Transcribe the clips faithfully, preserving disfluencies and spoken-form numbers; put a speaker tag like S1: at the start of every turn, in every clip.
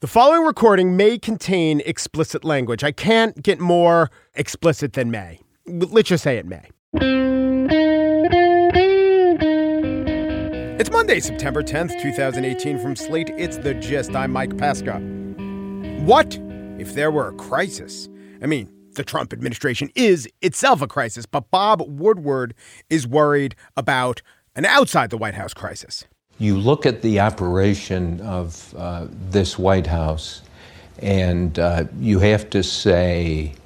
S1: The following recording may contain explicit language. I can't get more explicit than may. Let's just say it may. It's Monday, September tenth, twenty eighteen. From Slate, it's The Gist. I'm Mike Pesca. What if there were a crisis? I mean, the Trump administration is itself a crisis, but Bob Woodward is worried about an outside the White House crisis.
S2: You look at the operation of uh, this White House, and uh, you have to say,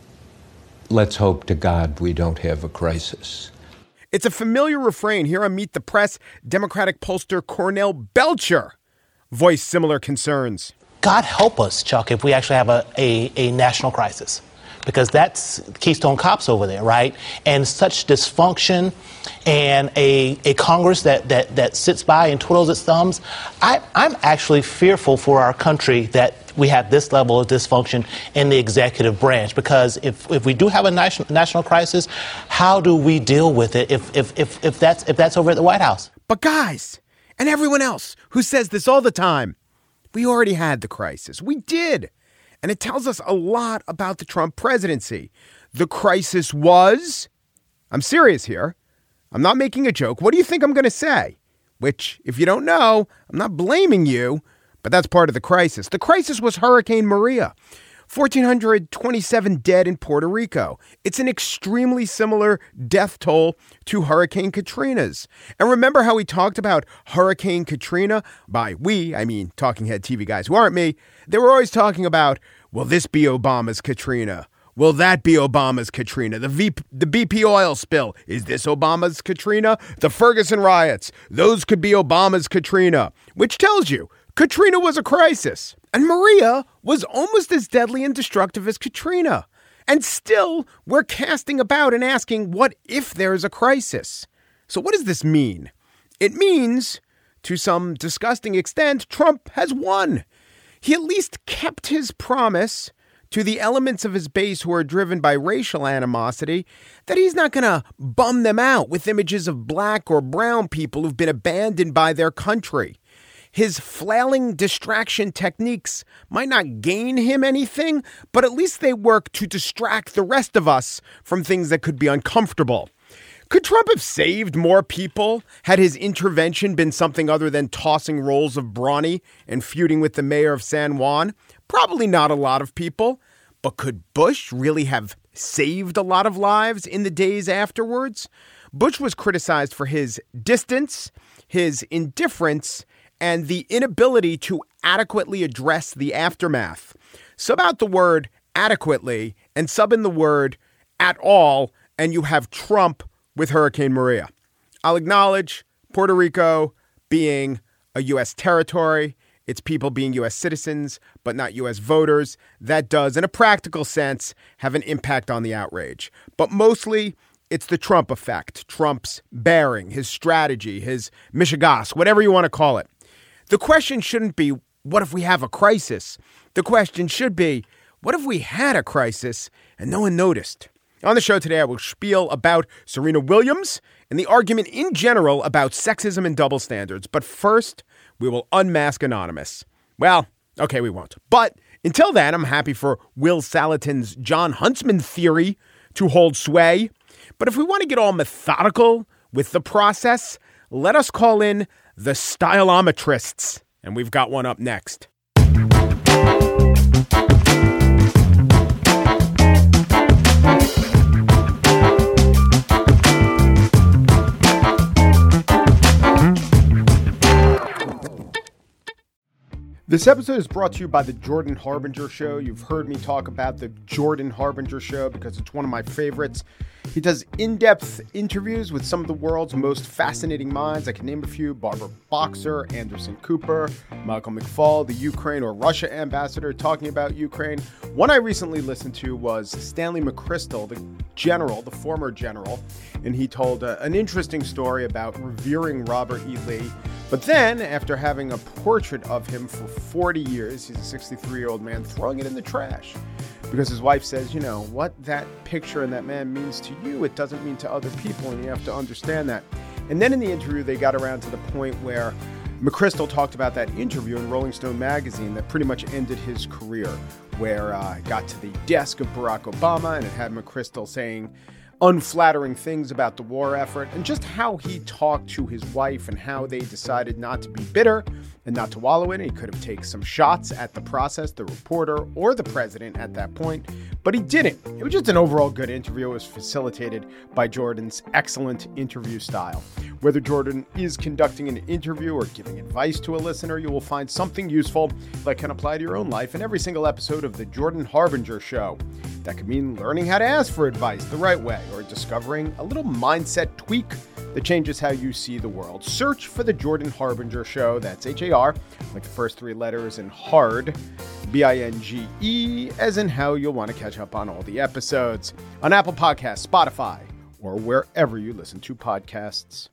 S2: let's hope to God we don't have a crisis.
S1: It's a familiar refrain. Here on Meet the Press, Democratic pollster Cornell Belcher voiced similar concerns.
S3: God help us, Chuck, if we actually have a, a, a national crisis. Because that's Keystone Cops over there, right? And such dysfunction and a, a Congress that, that, that sits by and twiddles its thumbs. I, I'm actually fearful for our country that we have this level of dysfunction in the executive branch. Because if, if we do have a national, national crisis, how do we deal with it if, if, if, if, that's, if that's over at the White House?
S1: But guys, and everyone else who says this all the time, we already had the crisis. We did. And it tells us a lot about the Trump presidency. The crisis was, I'm serious here, I'm not making a joke. What do you think I'm going to say? Which, if you don't know, I'm not blaming you, but that's part of the crisis. The crisis was Hurricane Maria. one thousand four hundred twenty-seven dead in Puerto Rico. It's an extremely similar death toll to Hurricane Katrina's. And remember how we talked about Hurricane Katrina? By we, I mean talking head T V guys who aren't me. They were always talking about, will this be Obama's Katrina? Will that be Obama's Katrina? The v- the B P oil spill, is this Obama's Katrina? The Ferguson riots, those could be Obama's Katrina. Which tells you, Katrina was a crisis. And Maria was almost as deadly and destructive as Katrina. And still, we're casting about and asking, what if there is a crisis? So what does this mean? It means, to some disgusting extent, Trump has won. He at least kept his promise to the elements of his base who are driven by racial animosity that he's not going to bum them out with images of black or brown people who've been abandoned by their country. His flailing distraction techniques might not gain him anything, but at least they work to distract the rest of us from things that could be uncomfortable. Could Trump have saved more people had his intervention been something other than tossing rolls of brawny and feuding with the mayor of San Juan? Probably not a lot of people. But could Bush really have saved a lot of lives in the days afterwards? Bush was criticized for his distance, his indifference, and the inability to adequately address the aftermath. Sub out the word adequately and sub in the word at all, and you have Trump with Hurricane Maria. I'll acknowledge Puerto Rico being a U S territory, its people being U S citizens, but not U S voters. That does, in a practical sense, have an impact on the outrage. But mostly, it's the Trump effect, Trump's bearing, his strategy, his mishigas, whatever you want to call it. The question shouldn't be, what if we have a crisis? The question should be, what if we had a crisis and no one noticed? On the show today, I will spiel about Serena Williams and the argument in general about sexism and double standards. But first, we will unmask Anonymous. Well, okay, we won't. But until then, I'm happy for Will Salatin's John Huntsman theory to hold sway. But if we want to get all methodical with the process, let us call in the stylometrists. And we've got one up next. This episode is brought to you by the Jordan Harbinger Show. You've heard me talk about the Jordan Harbinger Show because it's one of my favorites. He does in-depth interviews with some of the world's most fascinating minds. I can name a few: Barbara Boxer, Anderson Cooper, Michael McFaul, the Ukraine or Russia ambassador talking about Ukraine. One I recently listened to was Stanley McChrystal, the general, the former general, and he told uh, an interesting story about revering Robert E. Lee. But then, after having a portrait of him for forty years, he's a sixty-three-year-old man, throwing it in the trash. Because his wife says, you know, what that picture and that man means to you, it doesn't mean to other people, and you have to understand that. And then in the interview, they got around to the point where McChrystal talked about that interview in Rolling Stone magazine that pretty much ended his career, where uh, it got to the desk of Barack Obama and it had McChrystal saying unflattering things about the war effort and just how he talked to his wife and how they decided not to be bitter and not to wallow in it. He could have taken some shots at the process, the reporter, or the president at that point, but he didn't. It was just an overall good interview. It was facilitated by Jordan's excellent interview style. Whether Jordan is conducting an interview or giving advice to a listener, you will find something useful that can apply to your own life in every single episode of The Jordan Harbinger Show. That could mean learning how to ask for advice the right way or discovering a little mindset tweak that changes how you see the world. Search for The Jordan Harbinger Show. That's H A R, like the first three letters, in hard, B I N G E, as in how you'll want to catch up on all the episodes on Apple Podcasts, Spotify, or wherever you listen to podcasts.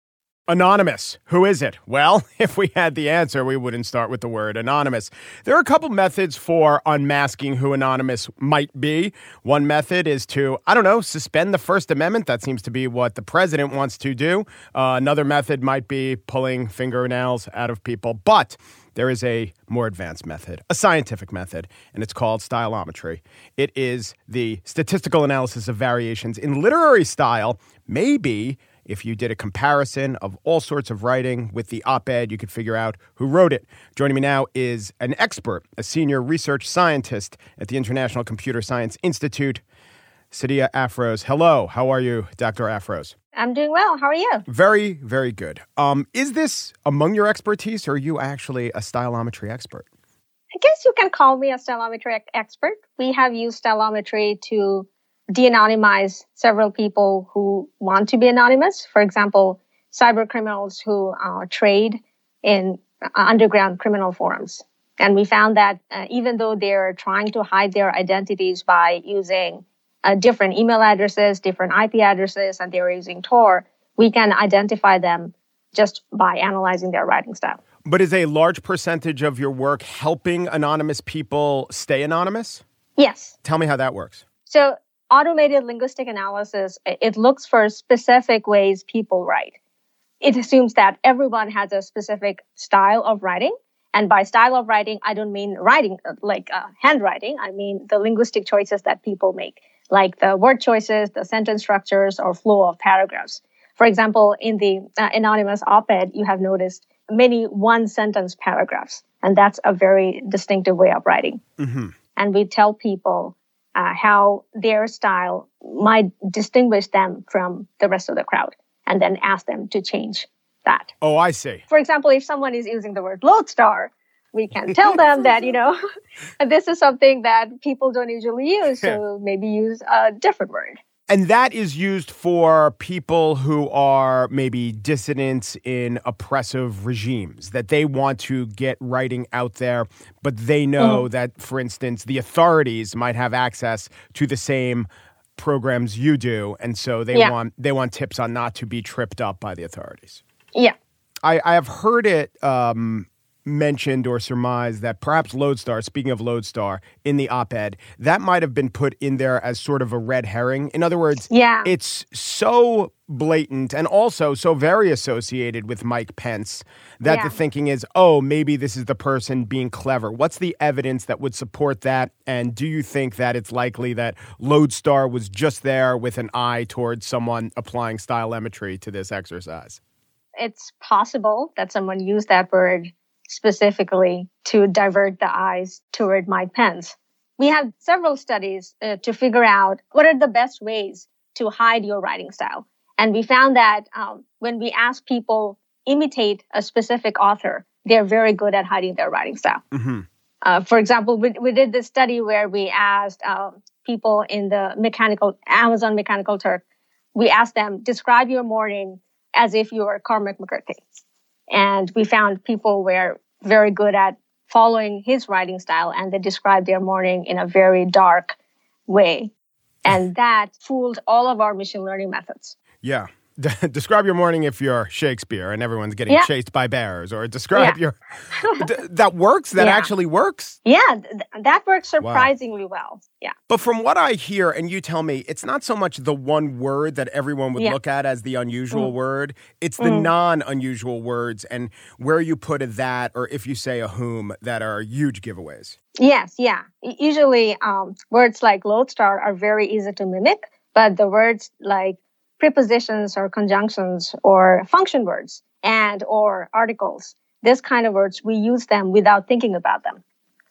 S1: Anonymous. Who is it? Well, if we had the answer, we wouldn't start with the word anonymous. There are a couple methods for unmasking who anonymous might be. One method is to, I don't know, suspend the First Amendment. That seems to be what the president wants to do. Uh, another method might be pulling fingernails out of people. But there is a more advanced method, a scientific method, and it's called stylometry. It is the statistical analysis of variations in literary style. Maybe if you did a comparison of all sorts of writing with the op-ed, you could figure out who wrote it. Joining me now is an expert, a senior research scientist at the International Computer Science Institute, Saidiya Afroz. Hello. How are you, Doctor Afroz?
S4: I'm doing well. How are you?
S1: Very, very good. Um, is this among your expertise, or are you actually a stylometry expert?
S4: I guess you can call me a stylometry expert. We have used stylometry to de-anonymize several people who want to be anonymous. For example, cyber criminals who uh, trade in uh, underground criminal forums. And we found that uh, even though they're trying to hide their identities by using uh, different email addresses, different I P addresses, and they're using Tor, we can identify them just by analyzing their writing style.
S1: But is a large percentage of your work helping anonymous people stay anonymous?
S4: Yes.
S1: Tell me how that works.
S4: So automated linguistic analysis, it looks for specific ways people write. It assumes that everyone has a specific style of writing. And by style of writing, I don't mean writing like uh, handwriting. I mean the linguistic choices that people make, like the word choices, the sentence structures, or flow of paragraphs. For example, in the uh, anonymous op-ed, you have noticed many one-sentence paragraphs. And that's a very distinctive way of writing. Mm-hmm. And we tell people Uh, how their style might distinguish them from the rest of the crowd, and then ask them to change that.
S1: Oh, I see.
S4: For example, if someone is using the word lodestar, we can tell them that, you know, this is something that people don't usually use, so maybe use a different word.
S1: And that is used for people who are maybe dissidents in oppressive regimes, that they want to get writing out there, but they know mm. that, for instance, the authorities might have access to the same programs you do, and so they yeah. want they want tips on not to be tripped up by the authorities.
S4: Yeah.
S1: I, I have heard it um, mentioned or surmised that perhaps Lodestar, speaking of Lodestar, in the op-ed, that might have been put in there as sort of a red herring. In other words,
S4: yeah.
S1: it's so blatant and also so very associated with Mike Pence that yeah. the thinking is, oh, maybe this is the person being clever. What's the evidence that would support that? And do you think that it's likely that Lodestar was just there with an eye towards someone applying stylometry to this exercise?
S4: It's possible that someone used that word specifically to divert the eyes toward Mike Pence. We have several studies uh, to figure out what are the best ways to hide your writing style. And we found that um, when we ask people imitate a specific author, they're very good at hiding their writing style. Mm-hmm. Uh, for example, we, we did this study where we asked uh, people in the mechanical Amazon Mechanical Turk, we asked them, describe your morning as if you were Cormac McCarthy. And we found people were very good at following his writing style, and they described their morning in a very dark way. And that fooled all of our machine learning methods.
S1: Yeah. De- describe your morning if you're Shakespeare and everyone's getting
S4: Yeah.
S1: chased by bears, or describe
S4: Yeah.
S1: your... Th- that works? That
S4: Yeah.
S1: actually works?
S4: Yeah, th- that works surprisingly well. Yeah.
S1: But from what I hear, and you tell me, it's not so much the one word that everyone would
S4: Yeah.
S1: look at as the unusual
S4: Mm.
S1: word. It's the
S4: Mm.
S1: non-unusual words and where you put a that, or if you say a whom, that are huge giveaways.
S4: Yes, yeah. U- Usually um, words like lodestar are very easy to mimic, but the words like prepositions or conjunctions or function words and or articles, this kind of words, we use them without thinking about them.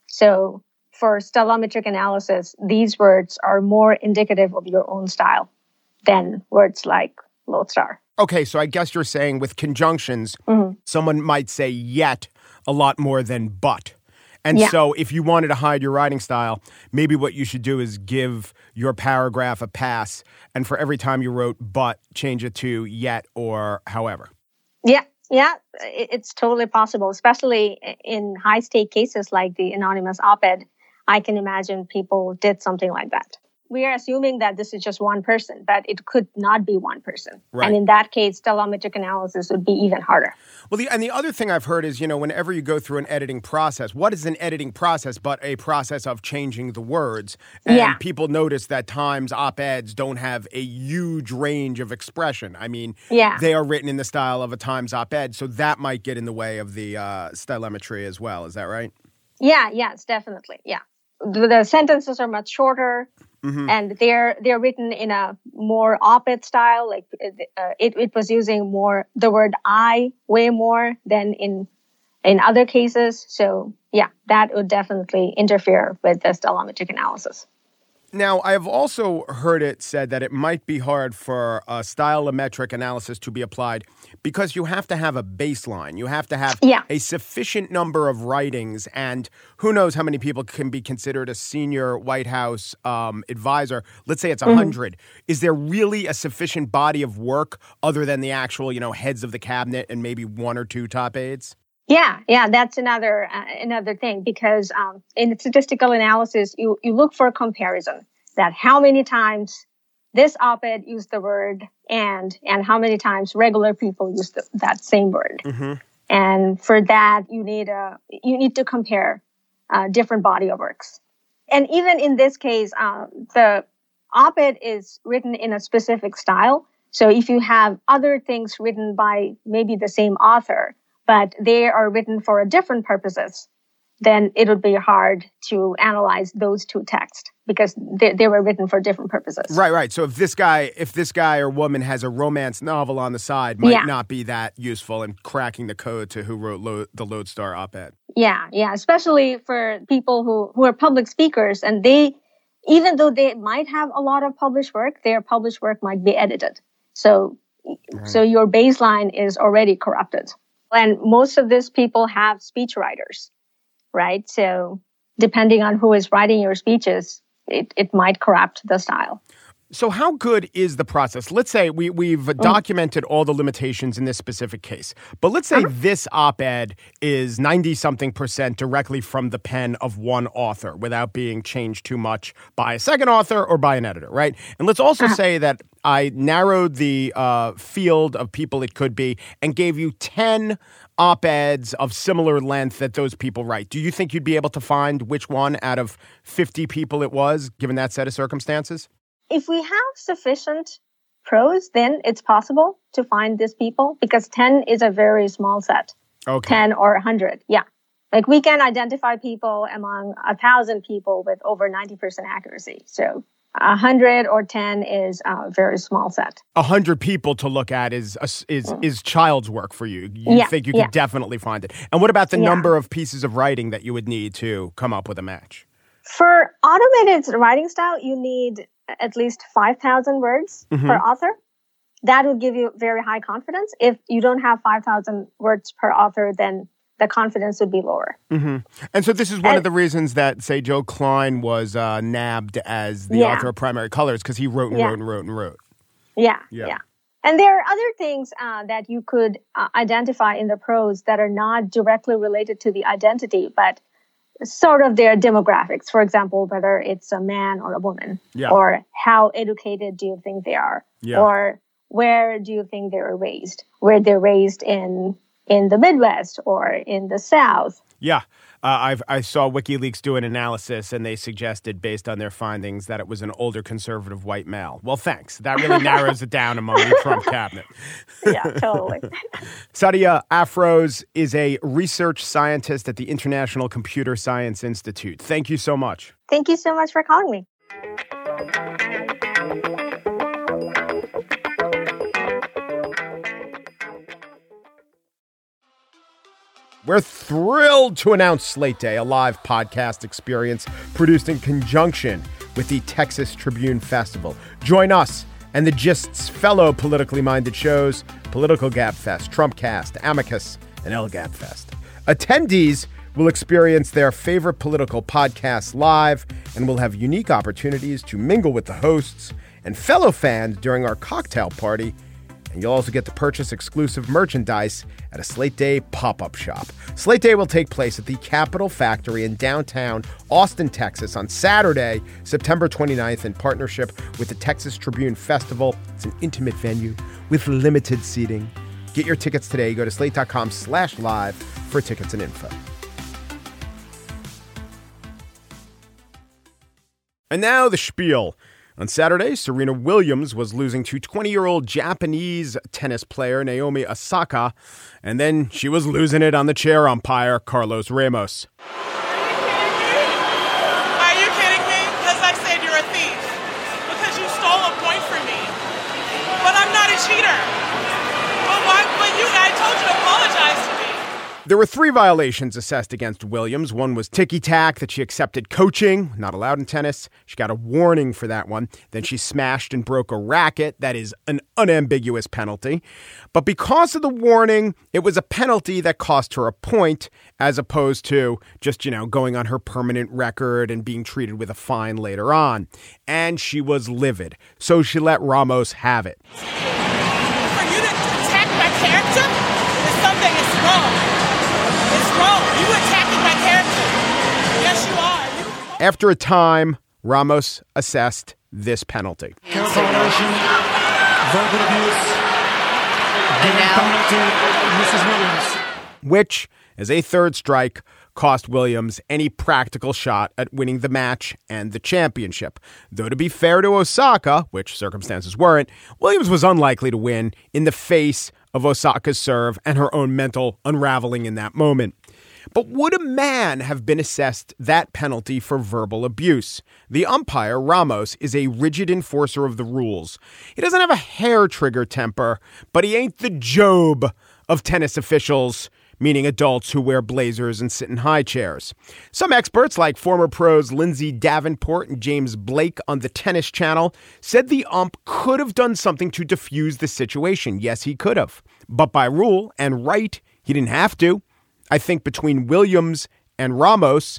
S4: So for stylometric analysis, these words are more indicative of your own style than words like lodestar.
S1: Okay, so I guess you're saying with conjunctions,
S4: Mhm.
S1: someone might say yet a lot more than but. And
S4: Yeah.
S1: so if you wanted to hide your writing style, maybe what you should do is give your paragraph a pass, and for every time you wrote but, change it to yet or however.
S4: Yeah, yeah, i- it's totally possible, especially i- in high-stake cases like the anonymous op-ed. I can imagine people did something like that. We are assuming that this is just one person, but it could not be one person.
S1: Right.
S4: And in that case, stylometric analysis would be even harder.
S1: Well, the, and the other thing I've heard is, you know, whenever you go through an editing process, what is an editing process but a process of changing the words? And
S4: Yeah.
S1: people notice that Times op-eds don't have a huge range of expression. I mean,
S4: Yeah.
S1: they are written in the style of a Times op-ed, so that might get in the way of the uh, stylometry as well. Is that right?
S4: Yeah, yes, definitely. Yeah. The, the sentences are much shorter.
S1: Mm-hmm.
S4: And they're they're written in a more op-ed style. Like uh, it it was using more the word I way more than in in other cases. So yeah, that would definitely interfere with the stylometric analysis.
S1: Now, I have also heard it said that it might be hard for a stylometric analysis to be applied because you have to have a baseline. You have to have
S4: Yeah.
S1: a sufficient number of writings, and who knows how many people can be considered a senior White House um, advisor. Let's say it's one hundred. Is there really a sufficient body of work other than the actual, you know, heads of the cabinet and maybe one or two top aides?
S4: Yeah, yeah, that's another uh, another thing because um, in statistical analysis, you you look for a comparison that how many times this op-ed used the word and and how many times regular people use the, that same word.
S1: Mm-hmm.
S4: And for that, you need a you need to compare uh, different body of works. And even in this case, uh, the op-ed is written in a specific style. So if you have other things written by maybe the same author, but they are written for different purposes, then it would be hard to analyze those two texts because they, they were written for different purposes.
S1: Right, right. So if this guy, if this guy or woman has a romance novel on the side, might
S4: Yeah.
S1: not be that useful in cracking the code to who wrote Lo- the Lodestar op-ed.
S4: Yeah, yeah, especially for people who, who are public speakers and they, even though they might have a lot of published work, their published work might be edited. So, so your baseline is already corrupted. And most of these people have speech writers, right? So depending on who is writing your speeches, it, it might corrupt the style.
S1: So how good is the process? Let's say we, we've documented all the limitations in this specific case, but let's say
S4: Uh-huh.
S1: this op-ed is ninety-something percent directly from the pen of one author without being changed too much by a second author or by an editor, right? And let's also
S4: Uh-huh.
S1: say that I narrowed the uh, field of people it could be and gave you ten op-eds of similar length that those people write. Do you think you'd be able to find which one out of fifty people it was, given that set of circumstances?
S4: If we have sufficient prose, then it's possible to find these people because ten is a very small set.
S1: Okay.
S4: ten or one hundred. Yeah. Like we can identify people among a thousand people with over ninety percent accuracy. So one hundred or ten is a very small set.
S1: A hundred people to look at is is is child's work for you. You
S4: Yeah,
S1: think you
S4: yeah.
S1: could definitely find it. And what about the
S4: Yeah.
S1: number of pieces of writing that you would need to come up with a match?
S4: For automated writing style, you need at least five thousand words
S1: Mhm.
S4: per author. That would give you very high confidence. If you don't have five thousand words per author, then the confidence would be lower.
S1: Mm-hmm. And so this is one
S4: And-
S1: of the reasons that, say, Joe Klein was uh, nabbed as the
S4: Yeah.
S1: author of Primary Colors, because he wrote and
S4: Yeah.
S1: wrote and wrote and wrote.
S4: Yeah,
S1: Yeah.
S4: yeah. And there are other things uh, that you could uh, identify in the prose that are not directly related to the identity, but sort of their demographics. For example, whether it's a man or a woman,
S1: Yeah.
S4: or how educated do you think they are,
S1: Yeah.
S4: or where do you think they were raised? Were they raised in in the Midwest or in the South?
S1: Yeah. Uh, I've, I saw WikiLeaks do an analysis, and they suggested, based on their findings, that it was an older conservative white male. Well, thanks. That really narrows it down among the Trump cabinet.
S4: Yeah, totally.
S1: Saadia Afroz is a research scientist at the International Computer Science Institute. Thank you so much.
S4: Thank you so much for calling me.
S1: We're thrilled to announce Slate Day, a live podcast experience produced in conjunction with the Texas Tribune Festival. Join us and the Gist's fellow politically minded shows, Political Gabfest, Trumpcast, Amicus, and L Gabfest. Attendees will experience their favorite political podcasts live and will have unique opportunities to mingle with the hosts and fellow fans during our cocktail party. And you'll also get to purchase exclusive merchandise at a Slate Day pop-up shop. Slate Day will take place at the Capitol Factory in downtown Austin, Texas on Saturday, September twenty-ninth, in partnership with the Texas Tribune Festival. It's an intimate venue with limited seating. Get your tickets today. Go to slate.com slash live for tickets and info. And now the spiel. On Saturday, Serena Williams was losing to twenty-year-old Japanese tennis player Naomi Osaka, and then she was losing it on the chair umpire, Carlos Ramos.
S5: Are you kidding me? Because I said you're a thief. Because you stole a point from me. But I'm not a cheater. But why? But you, I told you to apologize to me.
S1: There were three violations assessed against Williams. One was ticky-tack, that she accepted coaching, not allowed in tennis. She got a warning for that one. Then she smashed and broke a racket. That is an unambiguous penalty. But because of the warning, it was a penalty that cost her a point, as opposed to just, you know, going on her permanent record and being treated with a fine later on. And she was livid, so she let Ramos have it.
S5: For you to attack my character is something that's wrong. It's wrong. You attacking my character. Yes, you are. You...
S1: After a time, Ramos assessed this penalty.
S6: Violation, verbal abuse, and now penalty, Missus Williams.
S1: Which, as a third strike, cost Williams any practical shot at winning the match and the championship. Though to be fair to Osaka, which circumstances weren't, Williams was unlikely to win in the face of Osaka's serve and her own mental unraveling in that moment. But would a man have been assessed that penalty for verbal abuse? The umpire, Ramos, is a rigid enforcer of the rules. He doesn't have a hair-trigger temper, but he ain't the Job of tennis officials, meaning adults who wear blazers and sit in high chairs. Some experts, like former pros Lindsay Davenport and James Blake on the Tennis Channel, said the ump could have done something to defuse the situation. Yes, he could have. But by rule and right, he didn't have to. I think between Williams and Ramos,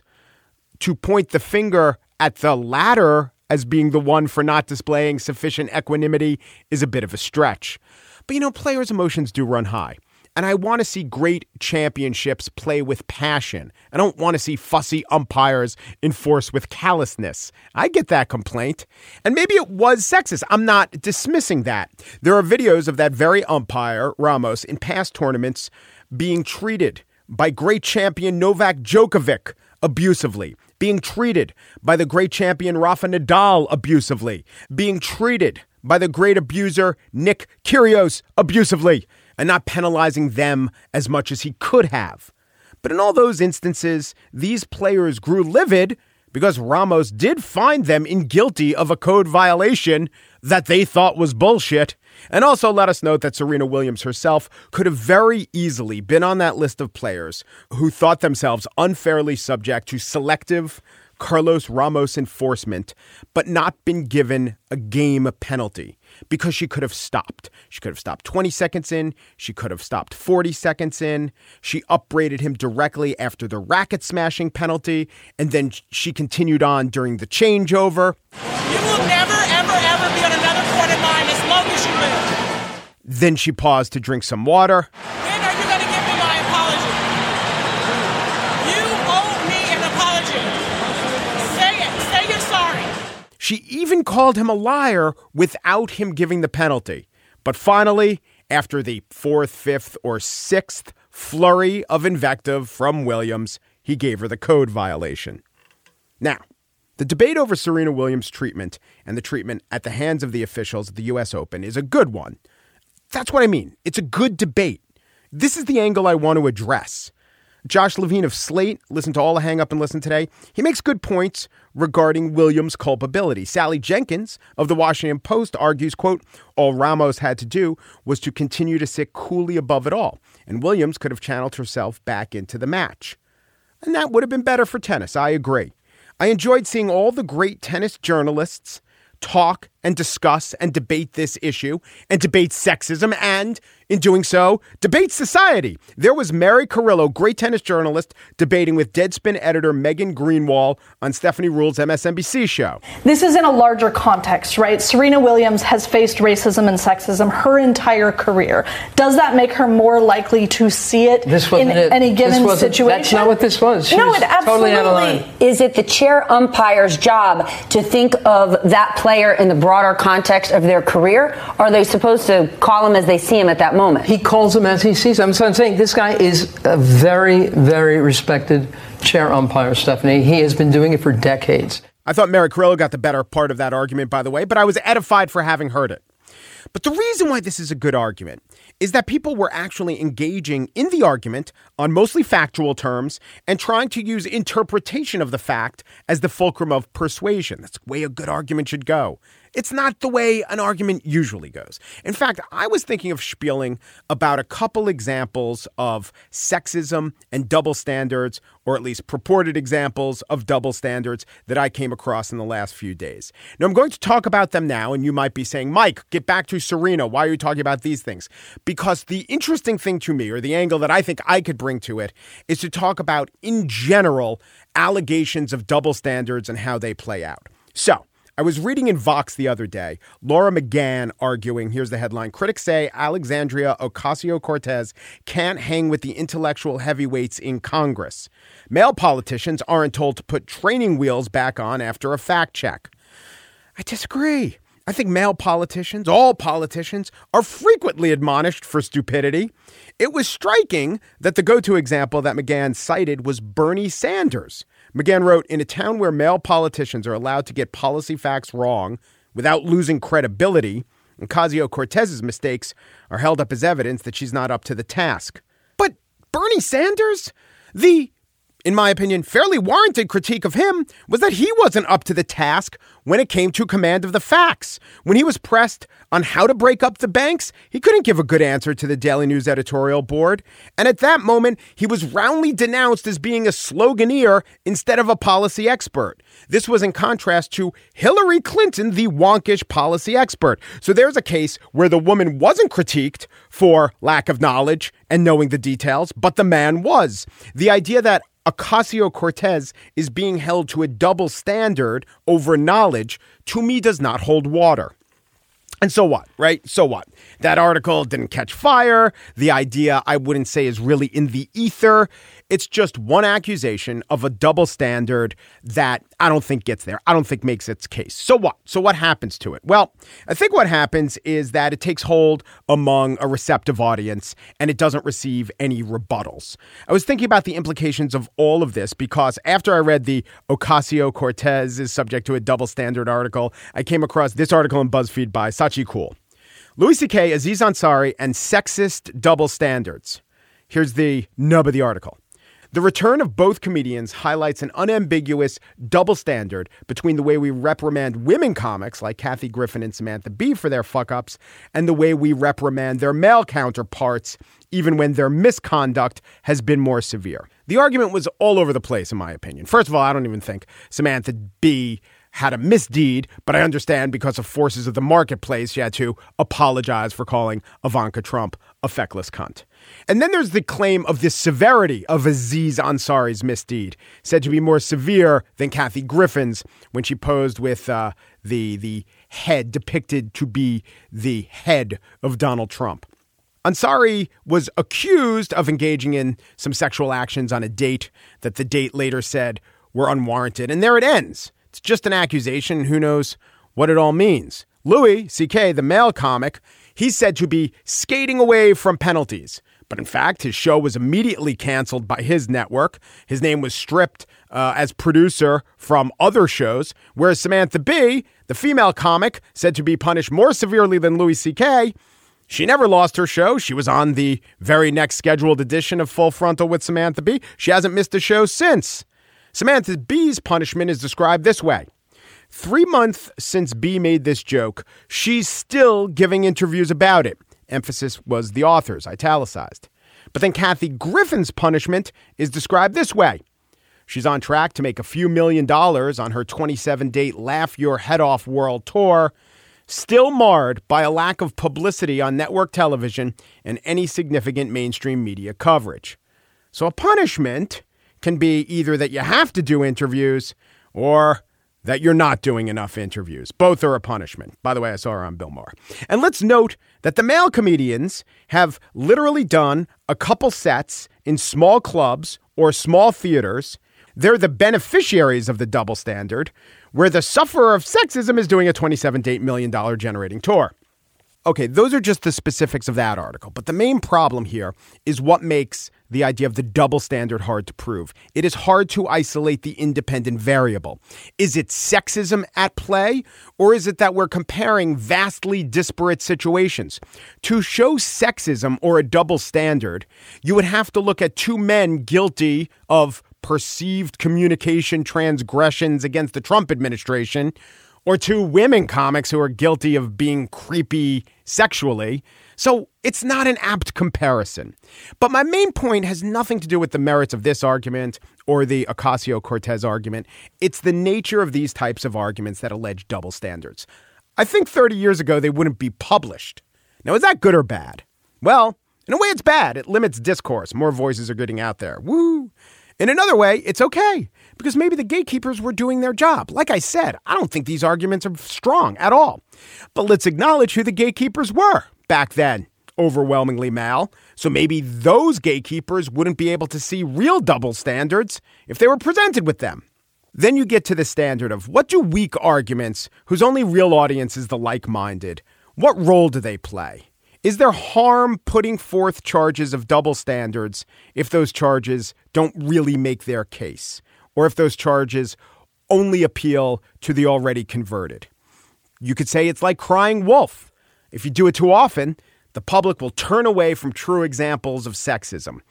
S1: to point the finger at the latter as being the one for not displaying sufficient equanimity is a bit of a stretch. But, you know, players' emotions do run high. And I want to see great championships play with passion. I don't want to see fussy umpires enforce with callousness. I get that complaint. And maybe it was sexist. I'm not dismissing that. There are videos of that very umpire, Ramos, in past tournaments being treated by great champion Novak Djokovic abusively, being treated by the great champion Rafa Nadal abusively, being treated by the great abuser Nick Kyrgios abusively, and not penalizing them as much as he could have. But in all those instances, these players grew livid because Ramos did find them in guilty of a code violation that they thought was bullshit. And also let us note that Serena Williams herself could have very easily been on that list of players who thought themselves unfairly subject to selective Carlos Ramos enforcement, but not been given a game penalty because she could have stopped. She could have stopped twenty seconds in. She could have stopped forty seconds in. She upbraided him directly after the racket smashing penalty, and then she continued on during the changeover.
S5: You will never, ever, ever be on another court in mine as long as you live.
S1: Then she paused to drink some water.
S5: When are you going to give me my apology? You owe me an apology. Say it. Say you're sorry.
S1: She even called him a liar without him giving the penalty. But finally, after the fourth, fifth, or sixth flurry of invective from Williams, he gave her the code violation. Now, the debate over Serena Williams' treatment and the treatment at the hands of the officials at the U S Open is a good one. That's what I mean. It's a good debate. This is the angle I want to address. Josh Levine of Slate, listen to all the Hang Up and Listen today. He makes good points regarding Williams' culpability. Sally Jenkins of the Washington Post argues, quote, all Ramos had to do was to continue to sit coolly above it all, and Williams could have channeled herself back into the match. And that would have been better for tennis. I agree. I enjoyed seeing all the great tennis journalists talk and discuss and debate this issue and debate sexism and, in doing so, debate society. There was Mary Carrillo, great tennis journalist, debating with Deadspin editor Megan Greenwald on Stephanie Ruhle's M S N B C show.
S7: This is in a larger context, right? Serena Williams has faced racism and sexism her entire career. Does that make her more likely to see it in
S8: it.
S7: any given
S8: this
S7: situation?
S8: That's not what this was. She
S7: no,
S8: was
S7: it absolutely
S8: totally out of line.
S9: Is it the chair umpire's job to think of that player in the broader context of their career? Or are they supposed to call him as they see him at that moment?
S8: He calls him as he sees him. So I'm saying this guy is a very, very respected chair umpire, Stephanie. He has been doing it for decades.
S1: I thought Mary Carrillo got the better part of that argument, by the way, but I was edified for having heard it. But the reason why this is a good argument is that people were actually engaging in the argument on mostly factual terms and trying to use interpretation of the fact as the fulcrum of persuasion. That's the way a good argument should go. It's not the way an argument usually goes. In fact, I was thinking of spieling about a couple examples of sexism and double standards, or at least purported examples of double standards that I came across in the last few days. Now, I'm going to talk about them now, and you might be saying, Mike, get back to Serena. Why are you talking about these things? Because the interesting thing to me, or the angle that I think I could bring to it, is to talk about, in general, allegations of double standards and how they play out. So, I was reading in Vox the other day, Laura McGann arguing, here's the headline, critics say Alexandria Ocasio-Cortez can't hang with the intellectual heavyweights in Congress. Male politicians aren't told to put training wheels back on after a fact check. I disagree. I think male politicians, all politicians, are frequently admonished for stupidity. It was striking that the go-to example that McGann cited was Bernie Sanders. McGann wrote, in a town where male politicians are allowed to get policy facts wrong without losing credibility, Ocasio-Cortez's mistakes are held up as evidence that she's not up to the task. But Bernie Sanders, the, in my opinion, fairly warranted critique of him was that he wasn't up to the task when it came to command of the facts. When he was pressed on how to break up the banks, he couldn't give a good answer to the Daily News editorial board. And at that moment, he was roundly denounced as being a sloganeer instead of a policy expert. This was in contrast to Hillary Clinton, the wonkish policy expert. So there's a case where the woman wasn't critiqued for lack of knowledge and knowing the details, but the man was. The idea that Ocasio-Cortez is being held to a double standard over knowledge, to me, does not hold water. And so what, right? So what? That article didn't catch fire. The idea, I wouldn't say, is really in the ether. It's just one accusation of a double standard that I don't think gets there. I don't think makes its case. So what? So what happens to it? Well, I think what happens is that it takes hold among a receptive audience and it doesn't receive any rebuttals. I was thinking about the implications of all of this because after I read the Ocasio-Cortez is subject to a double standard article, I came across this article in BuzzFeed by Sachi Cool. Louis C K, Aziz Ansari, and sexist double standards. Here's the nub of the article. The return of both comedians highlights an unambiguous double standard between the way we reprimand women comics like Kathy Griffin and Samantha Bee for their fuck-ups and the way we reprimand their male counterparts even when their misconduct has been more severe. The argument was all over the place, in my opinion. First of all, I don't even think Samantha Bee had a misdeed, but I understand because of forces of the marketplace, she had to apologize for calling Ivanka Trump a feckless cunt. And then there's the claim of the severity of Aziz Ansari's misdeed, said to be more severe than Kathy Griffin's when she posed with uh, the, the head depicted to be the head of Donald Trump. Ansari was accused of engaging in some sexual actions on a date that the date later said were unwarranted. And there it ends. It's just an accusation. Who knows what it all means? Louis C K, the male comic, He's said to be skating away from penalties. But in fact, his show was immediately canceled by his network. His name was stripped uh, as producer from other shows, whereas Samantha Bee, the female comic, said to be punished more severely than Louis C K, she never lost her show. She was on the very next scheduled edition of Full Frontal with Samantha Bee. She hasn't missed a show since. Samantha Bee's punishment is described this way. Three months since Bee made this joke, she's still giving interviews about it. Emphasis was the author's, italicized. But then Kathy Griffin's punishment is described this way. She's on track to make a few million dollars on her twenty-seven date Laugh Your Head Off World Tour, still marred by a lack of publicity on network television and any significant mainstream media coverage. So a punishment can be either that you have to do interviews or that you're not doing enough interviews. Both are a punishment. By the way, I saw her on Bill Maher. And let's note that the male comedians have literally done a couple sets in small clubs or small theaters. They're the beneficiaries of the double standard, where the sufferer of sexism is doing a twenty-seven point eight million dollars generating tour. Okay, those are just the specifics of that article. But the main problem here is what makes the idea of the double standard hard to prove. It is hard to isolate the independent variable. Is it sexism at play, or is it that we're comparing vastly disparate situations? To show sexism or a double standard, you would have to look at two men guilty of perceived communication transgressions against the Trump administration, or two women comics who are guilty of being creepy sexually. So it's not an apt comparison. But my main point has nothing to do with the merits of this argument or the Ocasio-Cortez argument. It's the nature of these types of arguments that allege double standards. I think thirty years ago they wouldn't be published. Now, is that good or bad? Well, in a way it's bad. It limits discourse. More voices are getting out there. Woo! In another way, it's okay, because maybe the gatekeepers were doing their job. Like I said, I don't think these arguments are strong at all. But let's acknowledge who the gatekeepers were back then. Overwhelmingly male. So maybe those gatekeepers wouldn't be able to see real double standards if they were presented with them. Then you get to the standard of what do weak arguments, whose only real audience is the like-minded, what role do they play? Is there harm putting forth charges of double standards if those charges don't really make their case, or if those charges only appeal to the already converted? You could say it's like crying wolf. If you do it too often, the public will turn away from true examples of sexism.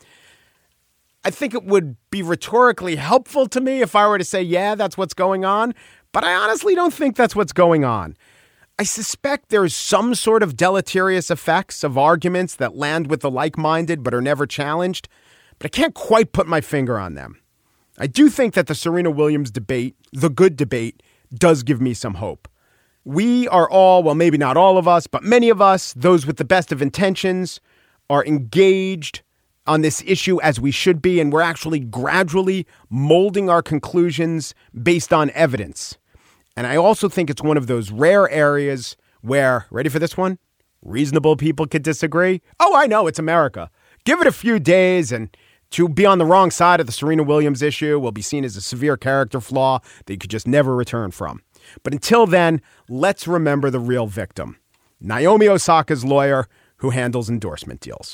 S1: I think it would be rhetorically helpful to me if I were to say, yeah, that's what's going on, but I honestly don't think that's what's going on. I suspect there's some sort of deleterious effects of arguments that land with the like-minded but are never challenged, but I can't quite put my finger on them. I do think that the Serena Williams debate, the good debate, does give me some hope. We are all, well, maybe not all of us, but many of us, those with the best of intentions, are engaged on this issue as we should be, and we're actually gradually molding our conclusions based on evidence. And I also think it's one of those rare areas where, ready for this one? Reasonable people could disagree. Oh, I know, it's America. Give it a few days, and to be on the wrong side of the Serena Williams issue will be seen as a severe character flaw that you could just never return from. But until then, let's remember the real victim, Naomi Osaka's lawyer who handles endorsement deals.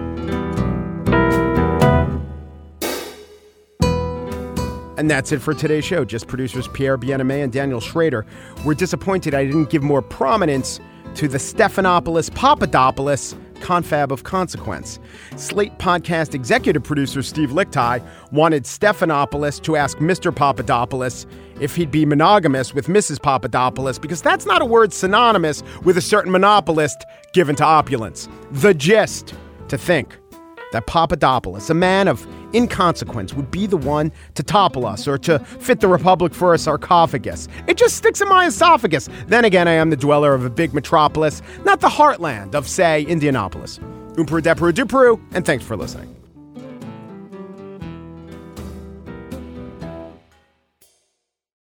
S1: And that's it for today's show. Just producers Pierre Bien-Aimé and Daniel Schrader were disappointed I didn't give more prominence to the Stephanopoulos Papadopoulos confab of consequence. Slate podcast executive producer Steve Lickteig wanted Stephanopoulos to ask Mister Papadopoulos if he'd be monogamous with Missus Papadopoulos, because that's not a word synonymous with a certain monopolist given to opulence. The gist, to think that Papadopoulos, a man of inconsequence, would be the one to topple us or to fit the Republic for a sarcophagus. It just sticks in my esophagus. Then again, I am the dweller of a big metropolis, not the heartland of, say, Indianapolis. Um Peru, de Peru, du Peru, and thanks for listening.